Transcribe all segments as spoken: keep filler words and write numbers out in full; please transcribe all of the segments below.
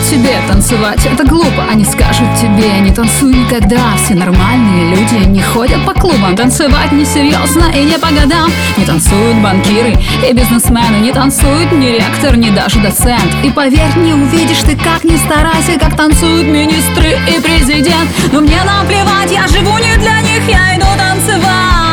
тебе танцевать это глупо. Они скажут тебе: не танцуй никогда. Все нормальные люди не ходят по клубам. Танцевать несерьезно и не по годам. Не танцуют банкиры и бизнесмены. Не танцует ни ректор, ни даже доцент. И поверь, не увидишь ты, как ни старайся, как танцуют министры и президент. Но мне наплевать, я живу не для них, я иду танцевать.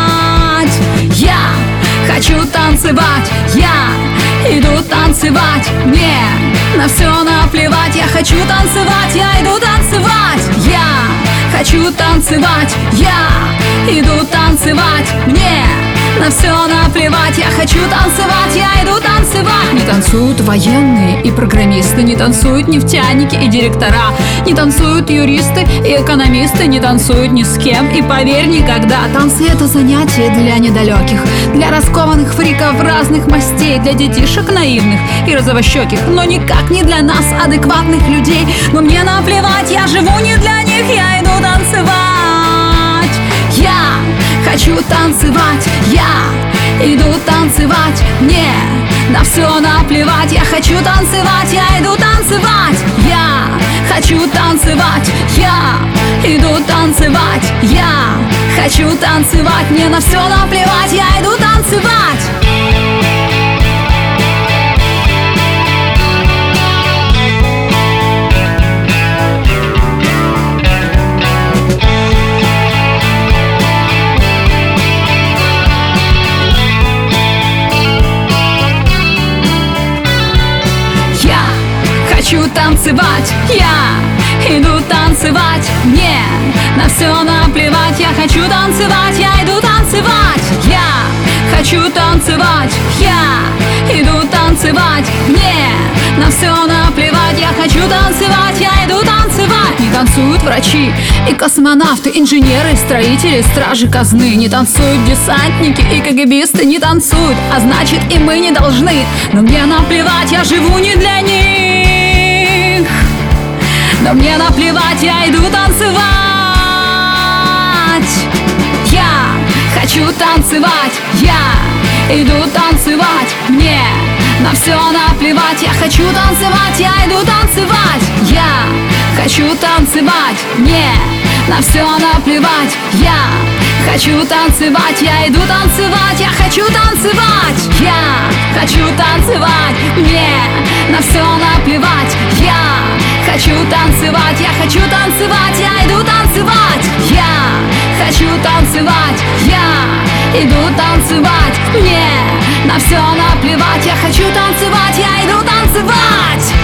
Я хочу танцевать, я иду танцевать. Мне на все наплевать, я хочу танцевать, я иду танцевать. Я хочу танцевать, я иду танцевать. Мне на все наплевать, я хочу танцевать, я иду танцевать. Не танцуют военные и программисты, не танцуют нефтяники и директора, не танцуют юристы и экономисты, не танцуют ни с кем. И поверь, никогда. Танцы — это занятие для недалеких, для раскованных фриков разных мастей, для детишек наивных и розовощеких, но никак не для нас, адекватных людей. Но мне наплевать, я живу не для них, я иду танцевать. Я хочу танцевать, я иду танцевать. Мне на все наплевать, я хочу танцевать, я иду танцевать. Я хочу танцевать, я иду танцевать. Я хочу танцевать, мне на все наплевать, я иду танцевать. Хочу танцевать, я иду танцевать. Мне на все наплевать, я хочу танцевать, я иду танцевать. Я хочу танцевать, я иду танцевать. Мне на все наплевать, я хочу танцевать, я иду танцевать. Не танцуют врачи и космонавты, инженеры, строители, стражи казны. Не танцуют десантники и кагибисты, не танцуют, а значит и мы не должны. Но мне наплевать, я живу не для них. Но мне наплевать, я иду танцевать. Я хочу танцевать, я иду танцевать. Мне на все наплевать, я хочу танцевать, я иду танцевать. Я хочу танцевать, мне на все наплевать. Я хочу танцевать, я иду танцевать, я хочу танцевать. Я хочу танцевать, мне на все наплевать. Я хочу танцевать, я хочу танцевать, я иду танцевать. Я хочу танцевать, я иду танцевать. Мне на все наплевать, я хочу танцевать, я иду танцевать.